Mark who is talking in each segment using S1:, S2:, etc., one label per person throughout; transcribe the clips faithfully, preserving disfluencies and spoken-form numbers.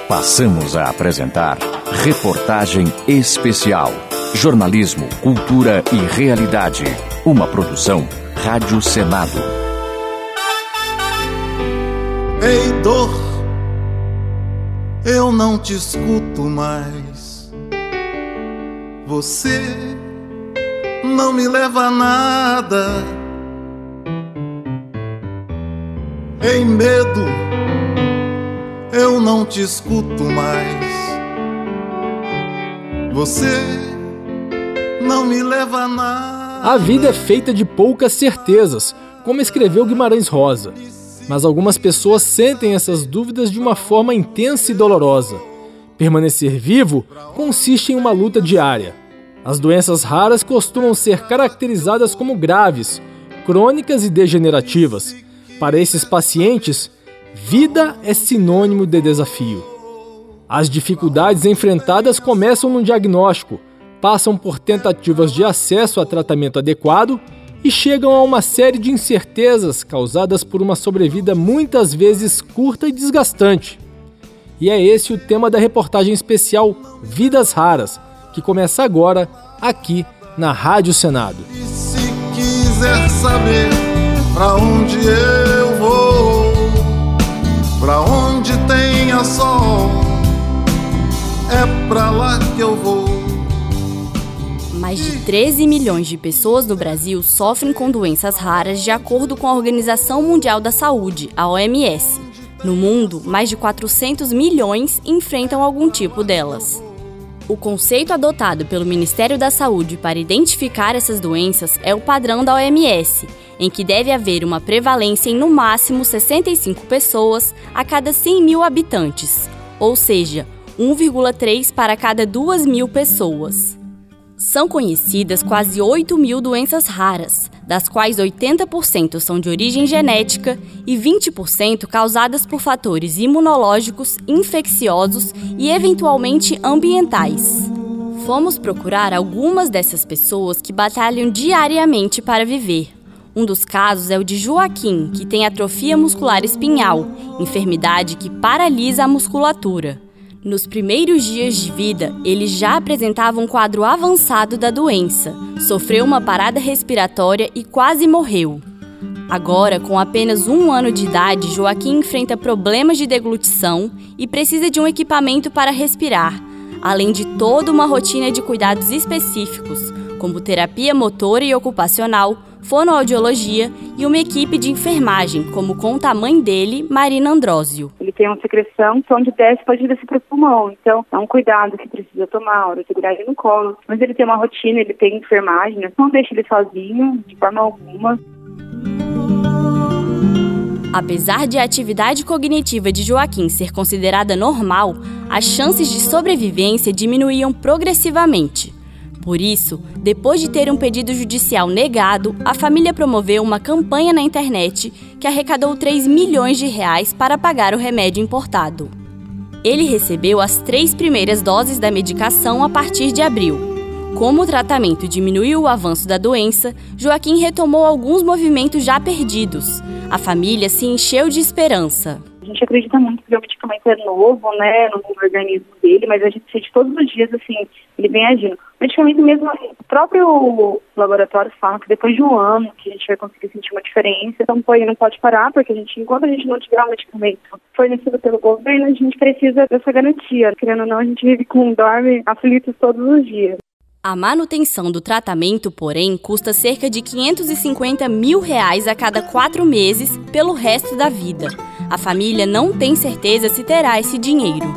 S1: Passamos a apresentar Reportagem Especial. Jornalismo, cultura e realidade. Uma produção Rádio Senado.
S2: Ei, dor, eu não te escuto mais. Você não me leva a nada. Ei, medo, eu não te escuto mais. Você não me leva a nada.
S3: A vida é feita de poucas certezas, como escreveu Guimarães Rosa. Mas algumas pessoas sentem essas dúvidas de uma forma intensa e dolorosa. Permanecer vivo consiste em uma luta diária. As doenças raras costumam ser caracterizadas como graves, crônicas e degenerativas. Para esses pacientes, vida é sinônimo de desafio. As dificuldades enfrentadas começam no diagnóstico, passam por tentativas de acesso a tratamento adequado e chegam a uma série de incertezas causadas por uma sobrevida muitas vezes curta e desgastante. E é esse o tema da reportagem especial Vidas Raras, que começa agora aqui na Rádio Senado.
S2: E se quiser saber pra onde eu vou, pra onde tenha sol, é pra lá que eu vou.
S4: Mais de treze milhões de pessoas no Brasil sofrem com doenças raras, de acordo com a Organização Mundial da Saúde, a O M S. No mundo, mais de quatrocentos milhões enfrentam algum tipo delas. O conceito adotado pelo Ministério da Saúde para identificar essas doenças é o padrão da O M S, em que deve haver uma prevalência em no máximo sessenta e cinco pessoas a cada cem mil habitantes, ou seja, um vírgula três para cada duas mil pessoas. São conhecidas quase oito mil doenças raras, das quais oitenta por cento são de origem genética e vinte por cento causadas por fatores imunológicos, infecciosos e eventualmente ambientais. Fomos procurar algumas dessas pessoas que batalham diariamente para viver. Um dos casos é o de Joaquim, que tem atrofia muscular espinhal, enfermidade que paralisa a musculatura. Nos primeiros dias de vida, ele já apresentava um quadro avançado da doença, sofreu uma parada respiratória e quase morreu. Agora, com apenas um ano de idade, Joaquim enfrenta problemas de deglutição e precisa de um equipamento para respirar, além de toda uma rotina de cuidados específicos, como terapia motora e ocupacional, fonoaudiologia e uma equipe de enfermagem, como conta a mãe dele, Marina Andrósio.
S5: Ele tem uma secreção que onde desce pode descer para o pulmão, então é um cuidado que precisa tomar, a hora de segurar ele no colo. Mas ele tem uma rotina, ele tem enfermagem, né? Não deixa ele sozinho, de forma alguma.
S4: Apesar de a atividade cognitiva de Joaquim ser considerada normal, as chances de sobrevivência diminuíam progressivamente. Por isso, depois de ter um pedido judicial negado, a família promoveu uma campanha na internet que arrecadou três milhões de reais para pagar o remédio importado. Ele recebeu as três primeiras doses da medicação a partir de abril. Como o tratamento diminuiu o avanço da doença, Joaquim retomou alguns movimentos já perdidos. A família se encheu de esperança.
S5: A gente acredita muito que o medicamento é novo, né, no organismo dele, mas a gente sente todos os dias, assim, ele vem agindo. O medicamento mesmo, o próprio laboratório fala que depois de um ano que a gente vai conseguir sentir uma diferença. Então, pô, ele não pode parar, porque a gente, enquanto a gente não tiver o medicamento fornecido pelo governo, a gente precisa dessa garantia. Querendo ou não, a gente vive com dorme aflitos todos os dias.
S4: A manutenção do tratamento, porém, custa cerca de quinhentos e cinquenta mil reais a cada quatro meses pelo resto da vida. A família não tem certeza se terá esse dinheiro.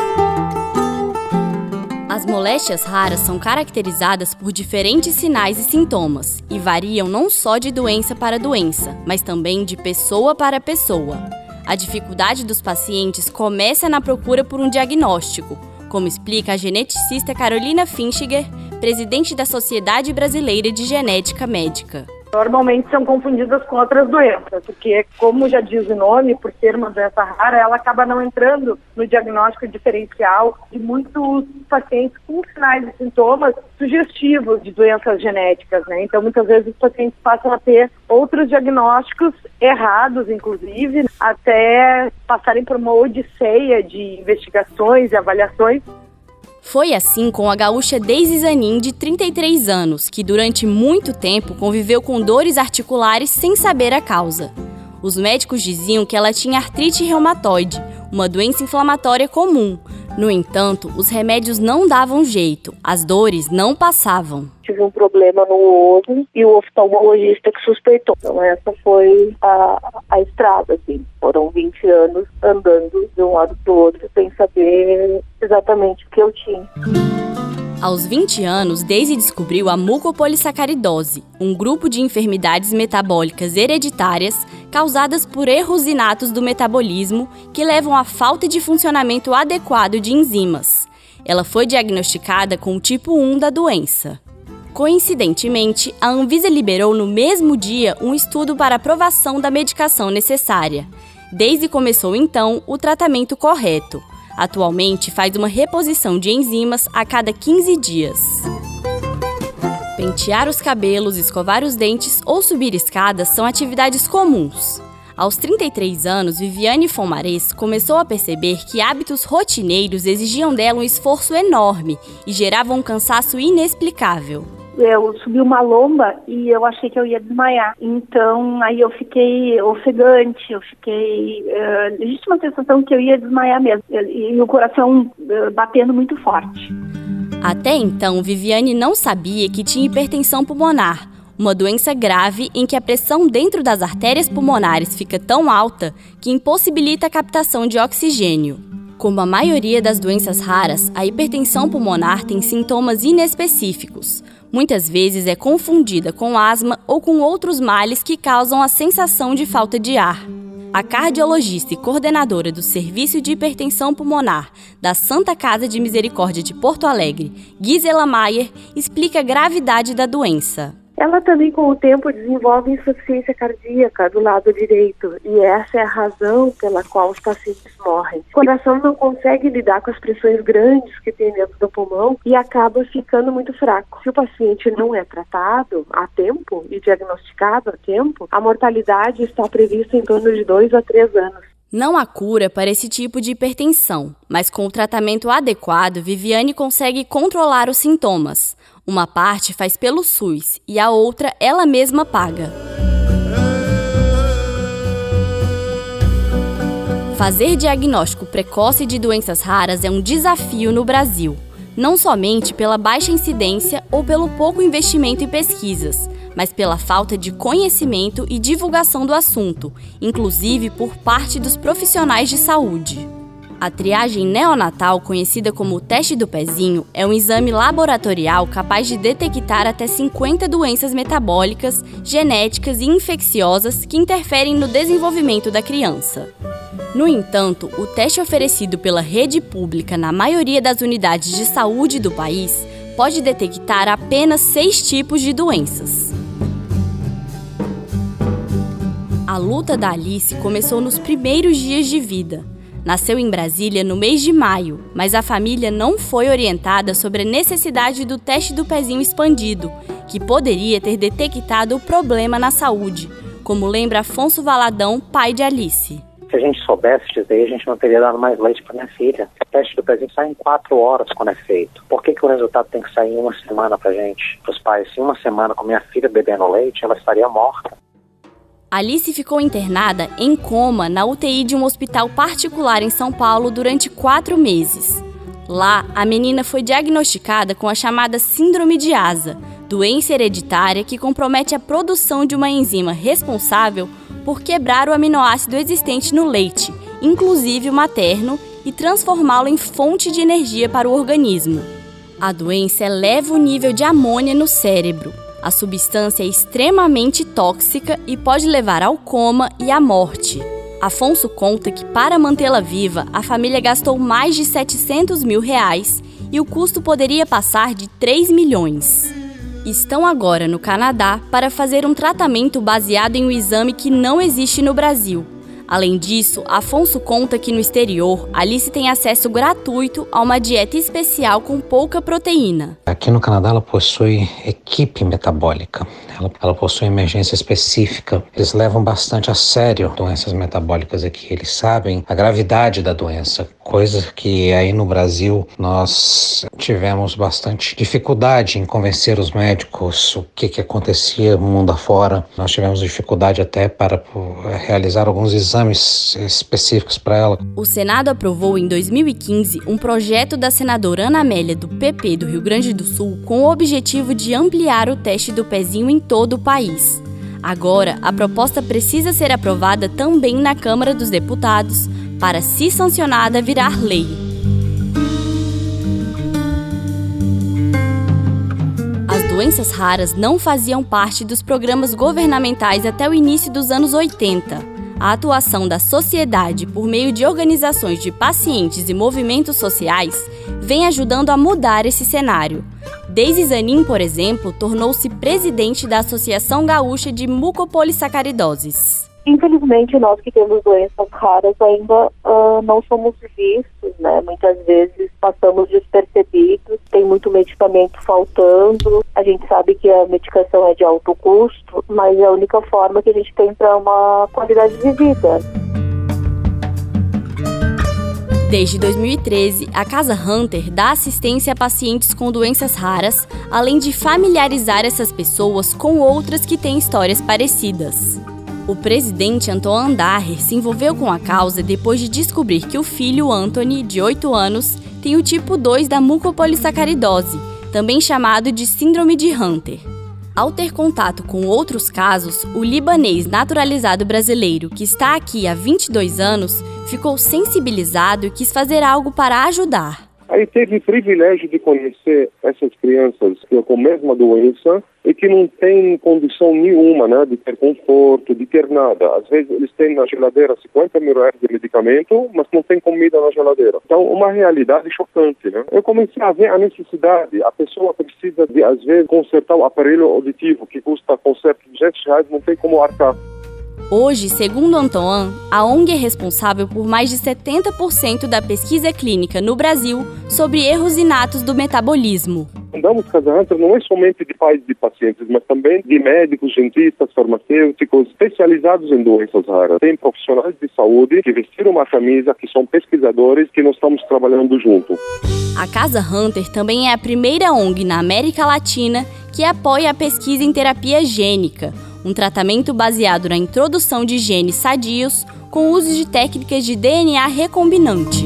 S4: As moléstias raras são caracterizadas por diferentes sinais e sintomas e variam não só de doença para doença, mas também de pessoa para pessoa. A dificuldade dos pacientes começa na procura por um diagnóstico, como explica a geneticista Carolina Finchiger, presidente da Sociedade Brasileira de Genética Médica.
S5: Normalmente são confundidas com outras doenças, porque, como já diz o nome, por ser uma doença rara, ela acaba não entrando no diagnóstico diferencial de muitos pacientes com sinais e sintomas sugestivos de doenças genéticas, né? Então, muitas vezes os pacientes passam a ter outros diagnósticos errados, inclusive, até passarem por uma odisseia de investigações e avaliações.
S4: Foi assim com a gaúcha Deise Zanin, de trinta e três anos, que durante muito tempo conviveu com dores articulares sem saber a causa. Os médicos diziam que ela tinha artrite reumatoide, uma doença inflamatória comum. No entanto, os remédios não davam jeito, as dores não passavam.
S6: Tive um problema no osso e o oftalmologista que suspeitou. Então essa foi a, a estrada, assim. Foram vinte anos andando de um lado para o outro sem saber exatamente o que eu tinha.
S4: Aos vinte anos, Deise descobriu a mucopolissacaridose, um grupo de enfermidades metabólicas hereditárias causadas por erros inatos do metabolismo que levam à falta de funcionamento adequado de enzimas. Ela foi diagnosticada com o tipo um da doença. Coincidentemente, a Anvisa liberou no mesmo dia um estudo para aprovação da medicação necessária. Deise começou então o tratamento correto. Atualmente faz uma reposição de enzimas a cada quinze dias. Pentear os cabelos, escovar os dentes ou subir escadas são atividades comuns. Aos trinta e três anos, Viviane Fomarés começou a perceber que hábitos rotineiros exigiam dela um esforço enorme e geravam um cansaço inexplicável.
S6: Eu subi uma lomba e eu achei que eu ia desmaiar. Então, aí eu fiquei ofegante, eu fiquei... Uh, existe uma sensação que eu ia desmaiar mesmo. E, e o coração uh, batendo muito forte.
S4: Até então, Viviane não sabia que tinha hipertensão pulmonar, uma doença grave em que a pressão dentro das artérias pulmonares fica tão alta que impossibilita a captação de oxigênio. Como a maioria das doenças raras, a hipertensão pulmonar tem sintomas inespecíficos. Muitas vezes é confundida com asma ou com outros males que causam a sensação de falta de ar. A cardiologista e coordenadora do Serviço de Hipertensão Pulmonar da Santa Casa de Misericórdia de Porto Alegre, Gisela Maier, explica a gravidade da doença.
S6: Ela também, com o tempo, desenvolve insuficiência cardíaca do lado direito, e essa é a razão pela qual os pacientes morrem. O coração não consegue lidar com as pressões grandes que tem dentro do pulmão e acaba ficando muito fraco. Se o paciente não é tratado a tempo e diagnosticado a tempo, a mortalidade está prevista em torno de dois a três anos.
S4: Não há cura para esse tipo de hipertensão, mas com o tratamento adequado, Viviane consegue controlar os sintomas. Uma parte faz pelo SUS e a outra ela mesma paga. Fazer diagnóstico precoce de doenças raras é um desafio no Brasil, não somente pela baixa incidência ou pelo pouco investimento em pesquisas, mas pela falta de conhecimento e divulgação do assunto, inclusive por parte dos profissionais de saúde. A triagem neonatal, conhecida como o teste do pezinho, é um exame laboratorial capaz de detectar até cinquenta doenças metabólicas, genéticas e infecciosas que interferem no desenvolvimento da criança. No entanto, o teste oferecido pela rede pública na maioria das unidades de saúde do país pode detectar apenas seis tipos de doenças. A luta da Alice começou nos primeiros dias de vida. Nasceu em Brasília no mês de maio, mas a família não foi orientada sobre a necessidade do teste do pezinho expandido, que poderia ter detectado o problema na saúde, como lembra Afonso Valadão, pai de Alice.
S7: Se a gente soubesse dizer, a gente não teria dado mais leite para minha filha. O teste do pezinho sai em quatro horas quando é feito. Por que que o resultado tem que sair em uma semana para a gente? Para os pais, se uma semana com minha filha bebendo leite, ela estaria morta.
S4: Alice ficou internada em coma na U T I de um hospital particular em São Paulo durante quatro meses. Lá, a menina foi diagnosticada com a chamada síndrome de Asa, doença hereditária que compromete a produção de uma enzima responsável por quebrar o aminoácido existente no leite, inclusive o materno, e transformá-lo em fonte de energia para o organismo. A doença eleva o nível de amônia no cérebro. A substância é extremamente tóxica e pode levar ao coma e à morte. Afonso conta que, para mantê-la viva, a família gastou mais de setecentos mil reais e o custo poderia passar de três milhões. estão agora no Canadá para fazer um tratamento baseado em um exame que não existe no Brasil. Além disso, Afonso conta que no exterior, Alice tem acesso gratuito a uma dieta especial com pouca proteína.
S8: Aqui no Canadá ela possui equipe metabólica, ela, ela possui emergência específica. Eles levam bastante a sério doenças metabólicas aqui, eles sabem a gravidade da doença, coisa que aí no Brasil nós tivemos bastante dificuldade em convencer os médicos o que, que acontecia no mundo afora. Nós tivemos dificuldade até para realizar alguns exames específicos para ela.
S4: O Senado aprovou em dois mil e quinze um projeto da senadora Ana Amélia do P P do Rio Grande do Sul com o objetivo de ampliar o teste do pezinho em todo o país. Agora, a proposta precisa ser aprovada também na Câmara dos Deputados para, se sancionada, virar lei. As doenças raras não faziam parte dos programas governamentais até o início dos anos oitenta. A atuação da sociedade por meio de organizações de pacientes e movimentos sociais vem ajudando a mudar esse cenário. Deise Zanin, por exemplo, tornou-se presidente da Associação Gaúcha de Mucopolissacaridoses.
S6: Infelizmente, nós que temos doenças raras ainda uh, não somos vistos, né? Muitas vezes passamos despercebidos, tem muito medicamento faltando. A gente sabe que a medicação é de alto custo, mas é a única forma que a gente tem para uma qualidade de vida.
S4: Desde dois mil e treze, a Casa Hunter dá assistência a pacientes com doenças raras, além de familiarizar essas pessoas com outras que têm histórias parecidas. O presidente Antoine Daher se envolveu com a causa depois de descobrir que o filho Anthony, de oito anos, tem o tipo dois da mucopolissacaridose, também chamado de síndrome de Hunter. Ao ter contato com outros casos, o libanês naturalizado brasileiro, que está aqui há vinte e dois anos, ficou sensibilizado e quis fazer algo para ajudar.
S9: Aí teve o privilégio de conhecer essas crianças com a mesma doença e que não têm condição nenhuma, né, de ter conforto, de ter nada. Às vezes eles têm na geladeira cinquenta mil reais de medicamento, mas não tem comida na geladeira. Então, uma realidade chocante, né? Eu comecei a ver a necessidade. A pessoa precisa de, às vezes, consertar o aparelho auditivo, que custa conserto de duzentos reais, não tem como arcar.
S4: Hoje, segundo Antoine, a O N G é responsável por mais de setenta por cento da pesquisa clínica no Brasil sobre erros inatos do metabolismo.
S9: Fundamos Casa Hunter não é somente de pais de pacientes, mas também de médicos, cientistas, farmacêuticos especializados em doenças raras. Tem profissionais de saúde que vestiram uma camisa, que são pesquisadores, que nós estamos trabalhando junto.
S4: A Casa Hunter também é a primeira O N G na América Latina que apoia a pesquisa em terapia gênica, um tratamento baseado na introdução de genes sadios com uso de técnicas de D N A recombinante.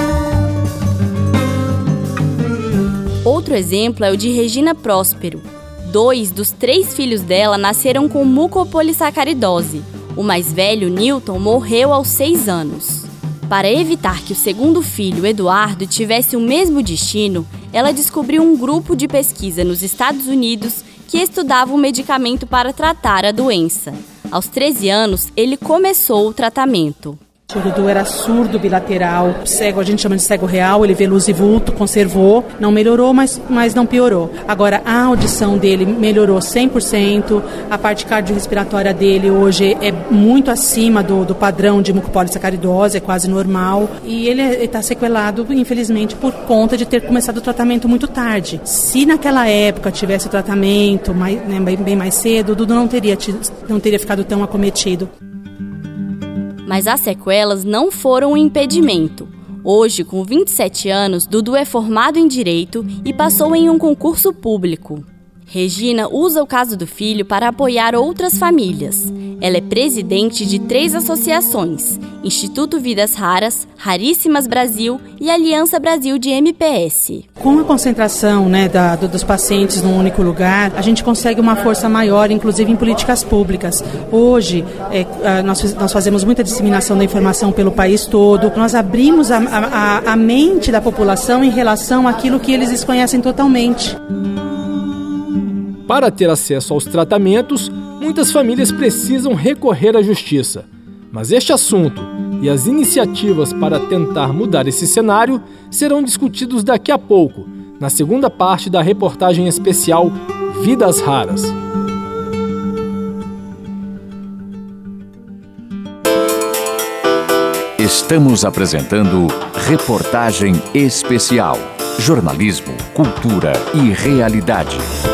S4: Outro exemplo é o de Regina Próspero. Dois dos três filhos dela nasceram com mucopolissacaridose. O mais velho, Newton, morreu aos seis anos. Para evitar que o segundo filho, Eduardo, tivesse o mesmo destino, ela descobriu um grupo de pesquisa nos Estados Unidos que estudava um medicamento para tratar a doença. Aos treze anos, ele começou o tratamento.
S10: O Dudu era surdo bilateral, cego, a gente chama de cego real, ele vê luz e vulto, conservou, não melhorou, mas, mas não piorou. Agora, a audição dele melhorou cem por cento, a parte cardiorrespiratória dele hoje é muito acima do, do padrão de mucopolissacaridose, é quase normal, e ele está sequelado, infelizmente, por conta de ter começado o tratamento muito tarde. Se naquela época tivesse o tratamento mais, né, bem, bem mais cedo, o Dudu não teria, não teria ficado tão acometido.
S4: Mas as sequelas não foram um impedimento. Hoje, com vinte e sete anos, Dudu é formado em Direito e passou em um concurso público. Regina usa o caso do filho para apoiar outras famílias. Ela é presidente de três associações: Instituto Vidas Raras, Raríssimas Brasil e Aliança Brasil de M P S.
S10: Com a concentração, né, da, do, dos pacientes num único lugar, a gente consegue uma força maior, inclusive em políticas públicas. Hoje, é, nós, nós fazemos muita disseminação da informação pelo país todo. Nós abrimos a, a, a mente da população em relação àquilo que eles desconhecem totalmente.
S3: Para ter acesso aos tratamentos, muitas famílias precisam recorrer à justiça. Mas este assunto e as iniciativas para tentar mudar esse cenário serão discutidos daqui a pouco, na segunda parte da reportagem especial Vidas Raras.
S1: Estamos apresentando Reportagem Especial. Jornalismo, cultura e realidade.